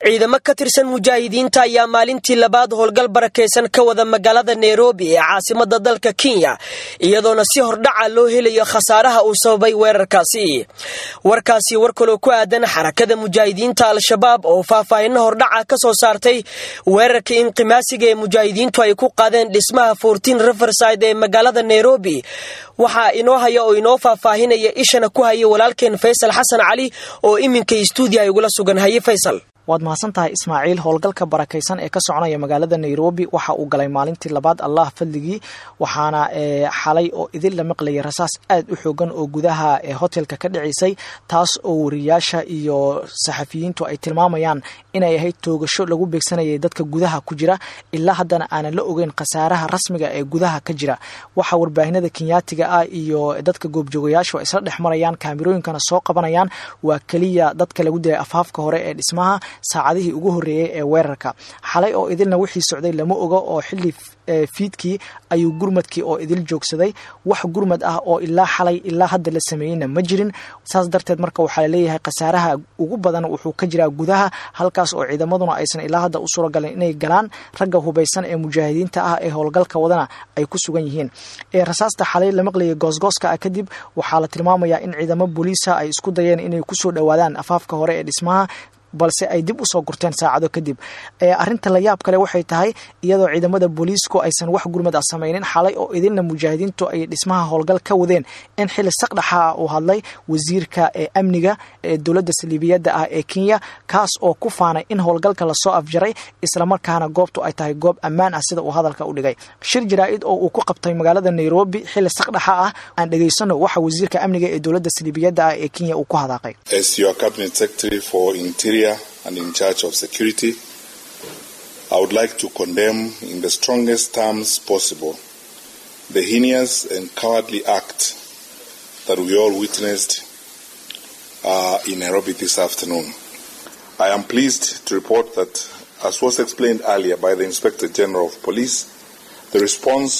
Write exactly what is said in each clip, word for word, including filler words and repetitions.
ciidamo ka tirsan mujaahidiinta ayaa maalintii labaad howlgal barakeysan ka wada magaalada Nairobi ee caasimada dalka Kenya iyadoona si hordhaca loo helayo khasaaraha uu sababay weerarkaasi warkaasi war kale ku aadan xarakada mujaahidiinta al-shabaab oo faahfaahin hordhaca ka soo saartay weerarka inqimaasiga ee mujaahidiintu ay ku qaadeen dhismaha fourteen Riverside ee magaalada Nairobi waxa inoo haya oo inoo faahfaahinaya ishana ku haya walaalkeen Faysal Xasan Cali oo iminka studio ay ugu la sugan hayay Faysal. waad mahadsantahay Ismaaciil. howlgalka barakeysan ee ka soconaya magaalada Nairobi waxa uu galay maalintii labaad Allah fadligii waxaana xalay oo idin la maqlay rasaas aad u xoogan oo gudaha ee hotelka ka dhicisay taas oo wariyaasha iyo saxafiyiintu ay tilmaamayaan inay ahayd toogasho lagu beegsanayay dadka gudaha ku jira ilaa haddana aan la ogeyn khasaaraha rasmiga ee gudaha ka jira. waxa warbaahinada Kenyaatiga ah iyo dadka goobjoogayaashu ay isla dhexmarayaan kaamirooyinkana soo qabanayaan waa kaliya dadka lagu dilay afafka hore ee dhismaha saacadihii ugu horeeyay ee weerarka. xalay oo idilna wixii socday lama oga oo xilli fiidkii ayuu gurmadkii oo idil joogsaday wax gurmad ah oo ilaa xalay ilaa hadda la sameeyayna ma jirin. saas darteed marka waxa la leeyahay khasaaraha ugu badan wuxuu ka jiraa gudaha halkaas oo ciidamaduna aysan ilaa hadda u suura galin inay galaan ragga hubeysan ee mujaahidiinta ah ee howlgalka wadana ay ku sugan yihiin. ee rasaasta xalay la maqlay goosgooska kadib waxaa la tilmaamayaa in ciidamo booliska ay isku dayeen inay ku soo dhawaadaan afaafka hore ee dhismaha balse ay dib u soo gurteen saacado kadib. ee arinta la yaab kale waxay tahay iyadoo ciidamada booliisku aysan wax gurmad ah sameeynin xalay oo idinna mujaahidiintu ay dhismaha howlgal ka wadeen in xilli saqdhaxa uu hadlay wasiirka ee amniga ee dawladda Saldhigyada ah ee Kenya kaas oo ku faanay in howlgalka la soo afjaray isla markaana goobtu ay tahay goob ammaan ah sida uu hadalka u dhigay. shir jaraa'id oo uu ku qabtay magaalada Nairobi xilli saqdhaxa ah aan dhageysano waxa wasiirka amniga ee dawladda Saldhigyada ah ee Kenya uu ku hadaqay. As your cabinet secretary for interior and in charge of security, I would like to condemn in the strongest terms possible the heinous and cowardly act that we all witnessed uh, in Nairobi this afternoon. I am pleased to report that, as was explained earlier by the Inspector General of Police, the response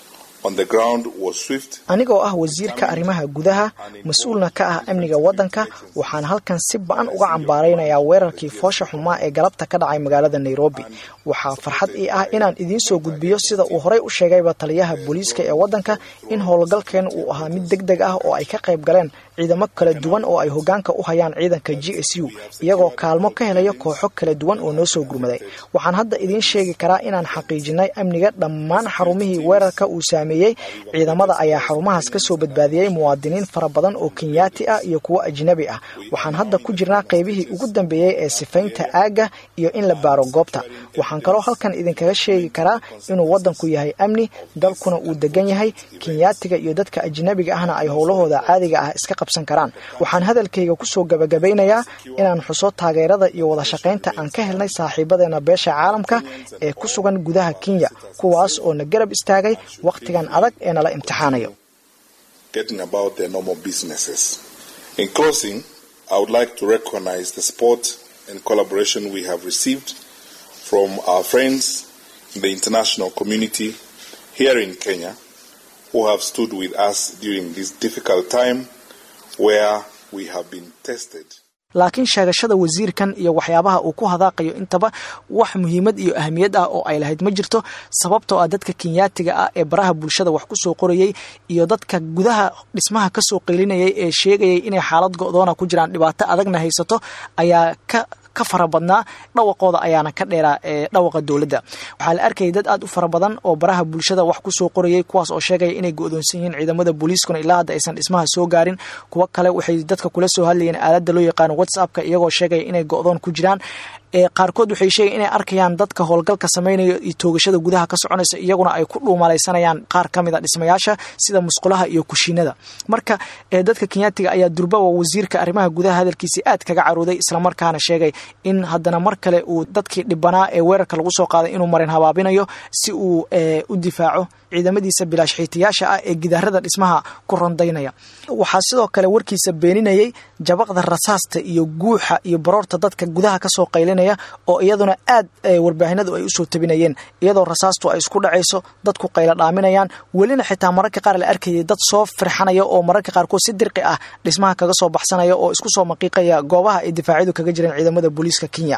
on the ground was swift. anigoo ah wasiirka arrimaha gudaha mas'uulna ka ah amniga wadanka waxaan halkan si baan uga cambaareynayaa weerarkii foosha xumaa ee galabta ka dhacay magaalada Nairobi. waxaa farxad ii ah inaan idin soo gudbiyo sida uu horey u sheegayba taliyaha booliiska ee wadanka in howlgalkeen uu ahaa mid degdeg ah oo ay ka qayb galeen ciidamo kala duwan oo ay hoggaanka u hayaan ciidanka G S U iyagoo kaalmo ka helaya kooxo kala duwan oo noo soo gurmaday. waxaan hadda idin sheegi karaa inaan xaqiijinay amniga dhammaan xarumihii weerarka uu saameeyay. ciidamada ayaa xarumahaas ka soo badbaadiyay muwaadiniin fara badan oo Kenyaati ah iyo kuwa ajnabi ah. waxaan hadda ku jirnaa qaybihii ugu dambeeyay ee sifaynta aaga iyo in la baaro goobta. waxaan kaloo halkan idinkaga sheegi karaa inuu wadanku yahay amni dalkuna uu degan yahay Kenyaatiga iyo dadka ajnabiga ahna ay howlahooda caadiga ah iska qabsan karaan. waxaan hadalkayga ku soo gabagabeynayaa inaan xuso taageerada iyo wada shaqaynta aan ka helnay saaxiibadeena beesha caalamka ee ku sugan gudaha Kenya kuwaas oo na garab istaagay waqtigan adag ee nala imtixaanayo. Getting about their normal businesses. In closing, I would like to recognize the support and collaboration we have received from our friends in the international community here in Kenya who have stood with us during this difficult time where we have been tested. laakiin sheegashada wasiirkan iyo waxyaabaha uu ku hadaaqayo intaba wax muhiimad iyo ahmiyad ah oo ay lahayd ma jirto sababtoo ah dadka Kenyaatiga ah ee baraha bulshada wax ku soo qorayay iyo dadka gudaha dhismaha ka soo qeylinayay ee sheegayay inay xaalad go'doon ku jiraan dhibaato adagna haysato ayaa ka ka farabadnaa dhawaqooda ayaana ka dheeraa ee dhawaqa dawladda. waxaa la arkay dad aad u farabadan oo baraha bulshada wax ku soo qorayay kuwaas oo sheegay inay go'doonsan yihiin ciidamada booliiskuna ilaa hadda aysan dhismaha soo gaarin. kuwa kale waxay dadka kula soo hadlayeen aaladda loo yaqaan WhatsApp-ka iyagoo sheegay inay go'doon ku jiraan. ee qaarkood waxay sheegay inay arkayaan dadka howlgalka sameynaya iyo toogashada gudaha ka soconaysa iyaguna ay ku dhuumalaysanayaan qaar kamid ah dhismayaasha sida musqulaha iyo kushiinada. marka ee dadka Kenyaatiga ayaa durba wasiirka arrimaha gudaha hadalkiisa aad kaga carooday isla markaana sheegay in haddana mar kale uu dadkii dhibanaa ee weerarka lagu soo qaaday inuu marin habaabinayo si uu u difaaco ciidamadiisa bilaash xiitiyaasha ah ee gidaarada dhismaha ku rondaynaya. waxaa sidoo kale warkiisa beeninayay jabaqda rasaasta iyo guuxa iyo baroorta dadka gudaha ka soo qaylinaya celinaya oo iyaduna aad warbaahinadu ay u soo tabinayeen iyadoo rasaastu ay isku dhacayso dadku qayla dhaaminayaan welina xitaa mararka qaar la arkayay dad soo firxanaya oo mararka qaarkood si dirqi ah dhismaha kaga soo baxsanaya oo isku soo maqiiqaya goobaha ay difaacyadu kaga jireen ciidamada booliiska Kenya.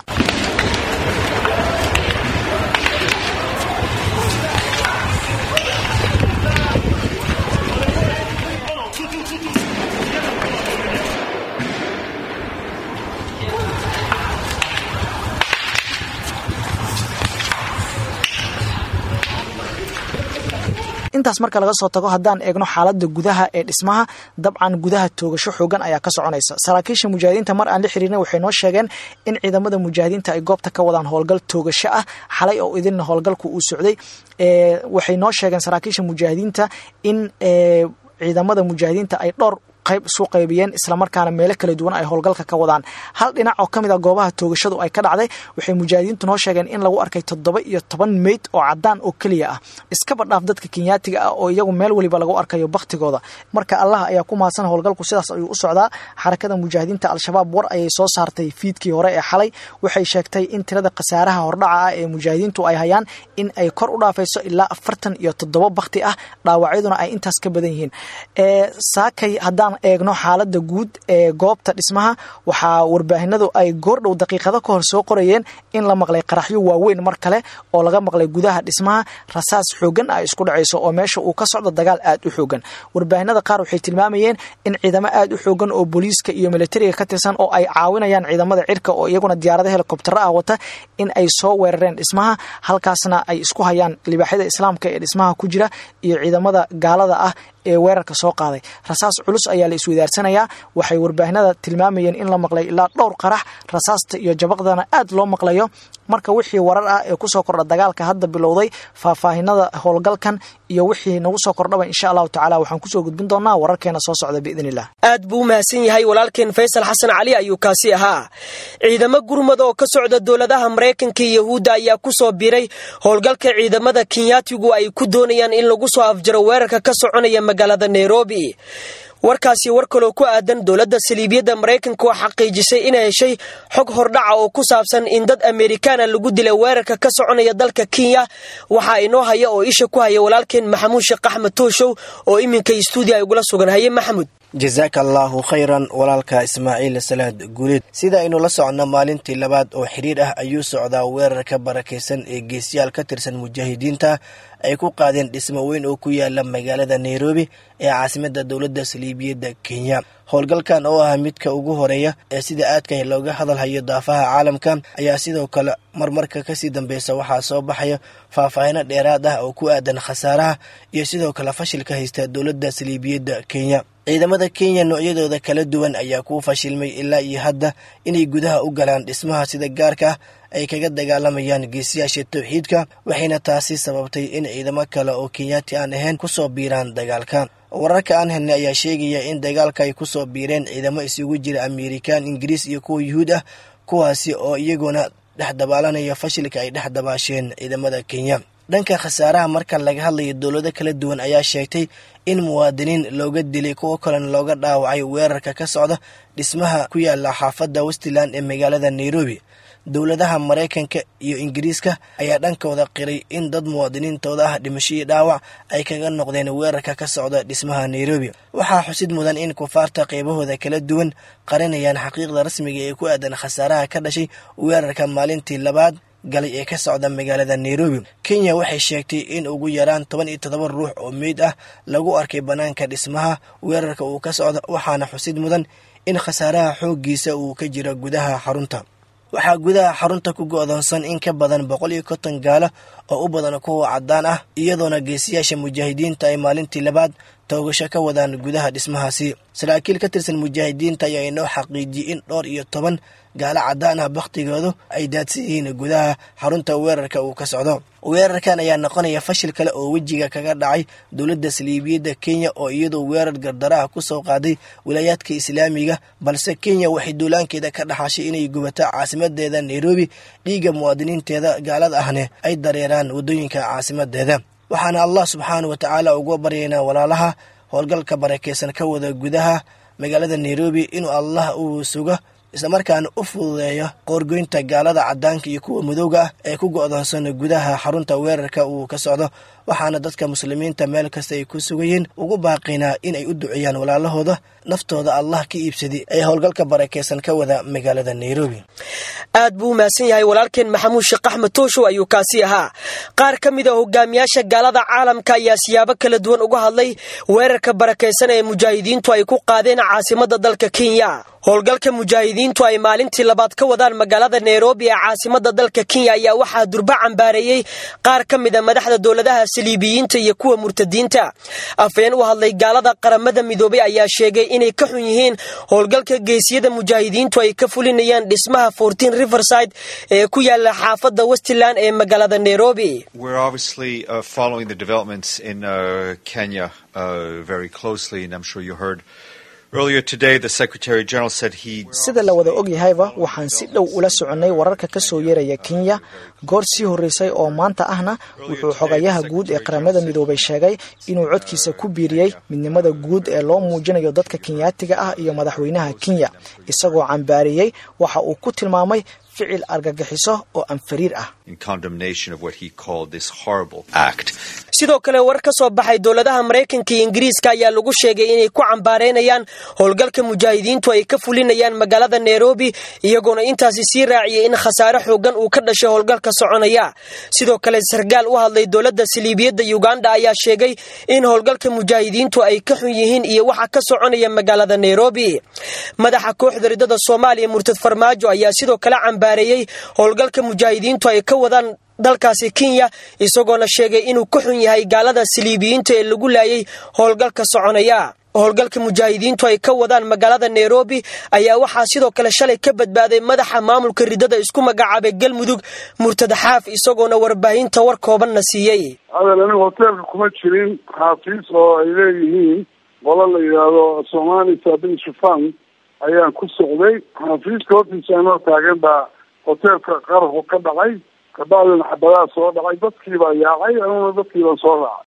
intaas marka laga soo tago hadaan eegno xaaladda gudaha ee dhismaha dabcan gudaha toogasho xoogan ayaa ka soconaysa saraakiisha mujaahidiinta mar aan la xiriirnay waxay noo sheegeen in ciidamada mujaahidiinta ay goobta ka wadaan howlgal toogasho ah xalay oo idin howlgalku uu socday ee waxay noo sheegeen saraakiisha mujaahidiinta in ee ciidamada mujaahidiinta ay dhowr qayb soo qaybiyeen isla markaana meel kala duwan ay howlgalka ka wadaan hal dhinac oo kamid ah goobaha toogashadu ay ka dhacday waxay mujaahidiintu noo sheegeen in lagu arkay toddoba iyo toban meyd oo cadaan oo kaliya ah iska badhaaf dadka Kenyaatiga ah oo iyagu meel waliba lagu arkayo baqtigooda marka Allah ayaa ku maasan howlgalku sidaas ayuu u socdaa xarakada mujaahidiinta al-shabaab war ayay soo saartay fiidkii hore ee xalay waxay sheegtay in tirada qasaaraha hordhaca ah ee mujaahidiintu ay hayaan in ay kor u dhaafayso ilaa afartan iyo toddoba baqti ah dhaawacyaduna ay intaas ka badan yihiin ee saakay hadaan eegno xaaladda guud ee goobta dhismaha waxa warbaahinadu ay goordhow daqiiqado ka hor soo qorayeen in la maqlay qaraxyo waaweyn mar kale oo laga maqlay gudaha dhismaha rasaas xoogan ay isku dhacayso oo meesha uu ka socdo dagaal aad u xoogan warbaahinada qaar waxay tilmaamayeen in ciidamo aad u xoogan oo booliiska iyo militariga ka tirsan oo ay caawinayaan ciidamada cirka oo iyaguna diyaaradaha helicopter ah wata in ay soo weerareen dhismaha halkaasna ay isku hayaan libaaxyada islaamka ee dhismaha ku jira iyo ciidamada gaalada ah ee weerarka soo qaaday rasaas culus ayaa la isweydaarsanaya waxay warbaahinada tilmaamayeen in la maqlay ilaa dhowr qarax rasaasta iyo jabaqdana aad loo maqlayo marka wixii warar ah ee ku soo kordha dagaalka hadda bilowday faahfaahinada howlgalkan iyo wixii nagu soo kordhaba insha Allah taala waxaan ku soo gudbin doonaa wararkeena soo socda biidinillah aad buu mahadsan yahay walaalkeen Faysal Xasan Cali ayuu kaasi ahaa ciidamo gurmad oo ka socda dawladaha Mareykanka iyo Yahuuda ayaa ku soo biiray howlgalka ciidamada Kenyaatigu ay ku doonayaan in lagu soo afjaro weerarka ka soconaya magaalada Nairobi warkaasi war kale ku aadan dawladda Saliibiyada Mareykanka oo xaqiijisay in ay heshay xog hordhaca oo ku saabsan in dad Amerikaan lagu dilay weerarka ka soconaya dalka Kenya waxa inoo haya oo isha ku haya walaalkeen Maxamuud Sheekh Axmed Tooshow oo iminka studio ay uga sugan hayay Maxamuud jazakallahu khayran walaalka Ismaaciil Salaad Guulid sida aynu la socono maalintii labaad oo xiriir ah ayuu socdaa weerarka barakeysan ee geesiyaal ka tirsan mujaahidiinta ay ku qaadeen dhismo weyn oo ku yaala magaalada Nairobi ee caasimadda dawladda Saliibiyada Kenya howlgalkan oo ah midka ugu horeeya ee sida aadka looga hadal hayo daafaha caalamka ayaa sidoo kale marmarka ka sii dambeysay waxa soo baxaya faahfaahin dheeraad ah oo ku aadan khasaaraha iyo sidoo kale fashilka haysta dawladda Saliibiyada Kenya ciidamada Kenya noocyadooda kala duwan ayaa ku fashilmay ilaa iyo hadda inay gudaha u galaan dhismaha sida gaarka ay kaga dagaalamayaan geesiyaasha tawxiidka waxayna taasi sababtay in ciidamo kale oo Kenyaati aan ahayn ku soo biiraan dagaalka wararka aan helnay ayaa sheegaya in dagaalka ay ku soo biireen ciidamo isugu jira Amerikaan Ingiriis iyo kuwa Yuhuud ah kuwaasi oo iyaguna dhex dabaalanaya fashilka ay dhex dabaasheen ciidamada Kenya dhanka khasaaraha marka laga hadlayo dawlado kala duwan ayaa sheegtay in muwaadiniin looga dilay kuwa kale looga dhaawacay weerarka ka socda dhismaha ku yaala xaafadda Westland ee magaalada Nairobi dawladaha Mareykanka iyo Ingiriiska ayaa dhankooda qiray in dad muwaadiniintooda ah dhimasho iyo dhaawac ay kaga noqdeen weerarka ka socda dhismaha Nairobi waxaa xusid mudan in kufaarta qaybahooda kala duwan qarinayaan xaqiiqda rasmiga ee ku aadan khasaaraha ka dhashay weerarka maalintii labaad galay ee ka socda magaalada Nairobi Kenya waxay sheegtay in ugu yaraan toban iyo toddoba ruux oo meyd ah lagu arkay banaanka dhismaha weerarka uu ka socdo waxaana xusid mudan in khasaaraha xoogiisa uu ka jiro gudaha xarunta waxaa gudaha xarunta ku go'doonsan in ka badan boqol iyo konton gaalo oo u badan kuwa cadaan ah iyadoona geesiyaasha mujaahidiinta ay maalintii labaad toogasho ka wadaan gudaha dhismahaasi saraakiil ka tirsan mujaahidiinta ayaa inoo xaqiijiyay in dhowr iyo toban gaalo cadaan ah baqtigoodu ay daadsan yihiin gudaha xarunta weerarka uu ka socdo weerarkan ayaa noqonaya fashil kale oo wejiga kaga dhacay dawladda Saliibiyada Kenya oo iyadoo weerar gardaraha ku soo qaaday wilaayadka islaamiga balse Kenya waxay duulaankeeda ka dhaxashay inay gubato caasimadeeda Nairobi dhiiga muwaadiniinteeda gaalada ahne ay dareeraan wadooyinka caasimadeeda waxaana Allah subhanahu wa ta'ala ugu baryeena walaalaha howlgalka barakeysan ka wada gudaha magaalada Nairobi inuu Allah uu sugo islamarkaana u fududeeyo qoorgoynta gaalada caddaanka iyo kuwa madowga ah ee ku go'doonsan gudaha xarunta weerarka uu ka socdo. waxaana dadka muslimiinta meel kasta ay ku sugayiin ugu baaqinaa in ay u duceeyaan walaalahooda naftooda allah ka iibsaday ee howlgalka barakeysan ka wada magaalada Nairobi. aad buu maasan yahay walaalkeen Maxamuud Sheekh Axmed Toosho ayuu kaasi ahaa. qaar ka mid ah hogaamiyaasha gaalada caalamka ayaa siyaabo kala duwan uga hadlay weerarka barakeysan ee mujaahidiintu ay ku qaadeen caasimadda dalka Kenya. howlgalka mujaahidiintu ay maalintii labaad ka wadaan magaalada Nairobi ee caasimadda dalka Kenya ayaa waxaa durba cambaareeyay qaar ka mid ah madaxda dowladaha saliibiyiinta iyo kuwa murtadiinta. afeen u hadlay gaalada qaramada midoobay ayaa sheegay inay ka xun yihiin howlgalka geesiyada mujaahidiintu ay ka fulinayaan dhismaha fourteen Riverside ee ku yaala xaafadda Westland ee magaalada Nairobi. We're obviously uh, following the developments in uh, Kenya uh, very closely, and I'm sure you heard earlier today the Secretary General said he sida la wada og yahayba waxaan si dhow ula soconay wararka ka soo yeeraya Kenya goor sii horeysay oo maanta ahna wuxuu xogayaha guud ee qaramada midoobay sheegay inuu codkiisa ku biiriyay midnimada guud ee loo muujinayo dadka Kenyaatiga ah iyo madaxweynaha Kenya isagoo cambaariyay waxa uu ku tilmaamay ficil argagixiso oo aan fariir ah in condemnation of what he called this horrible act. sidoo kale war ka soo baxay dowladaha Mareykanka iyo Ingiriiska ayaa lagu sheegay inay ku cambaareynayaan howlgalka mujaahidiintu ay ka fulinayaan magaalada Nairobi iyagoona intaasi sii raaciyay in khasaare xoogan uu ka dhashay howlgalka soconaya. sidoo kale sargaal u hadlay dowladda Saliibiyadda Uganda ayaa sheegay in howlgalka mujaahidiintu ay ka xun yihiin iyo waxa ka soconaya magaalada Nairobi. madaxa kooxda ridada Soomaaliya Murtad Farmaajo ayaa sidoo kale cambaareeyay howlgalka mujaahidiintu ay ka wadaan dalkaasi Kenya isagoona sheegay inuu ka xun yahay gaalada saliibiyiinta ee lagu laayay howlgalka soconaya. howlgalka mujaahidiintu ay ka wadaan magaalada Nairobi ayaa waxaa sidoo kale shalay ka badbaaday madaxa maamulka ridada isku magacaabay Galmudug Murtad Xaaf isagoona warbaahinta war kooban na siiyay. hadalani hotelka kuma jirin xafiis oo ay leeyihiin qolo la yiraahdo Somali Sabin Shufan ayaan ku socday xafiiska hortiisa anoo taagan baa hotelka qarxu ka dhacay kabacdina xabadaha soo dhacay dadkii baa yaacay anuna dadkii baa soo raacay